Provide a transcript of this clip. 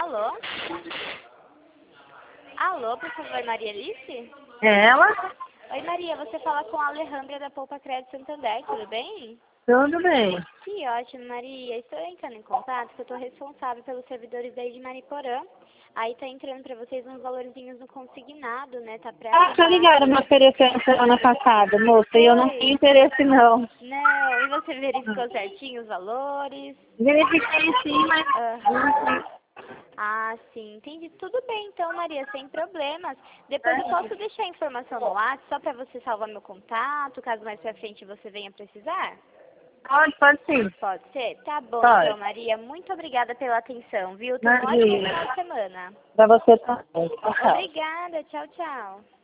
Alô? Alô, por favor, Maria Alice? É ela? Oi, Maria, você fala com a Alejandra da Poupa Crédito Santander, tudo bem? Tudo bem. Que ótimo, Maria. Estou entrando em contato que eu estou responsável pelos servidores daí de Mariporã. Aí tá entrando para vocês uns valorzinhos no consignado, né? Tá Ah, tá ligado, me oferecendo semana passada, moça, e eu não tenho interesse não. Não, e você verificou certinho os valores? Verifiquei sim, mas... Aham. Ah, sim, entendi. Tudo bem, então, Maria, sem problemas. Depois eu posso deixar a informação no WhatsApp só para você salvar meu contato, caso mais pra frente você venha precisar? Pode sim. Pode ser? Tá bom, Pode. então, Maria. Muito obrigada pela atenção, viu? Tenha um ótimo final de semana. Pra você também. Tchau. Obrigada. Tchau, tchau.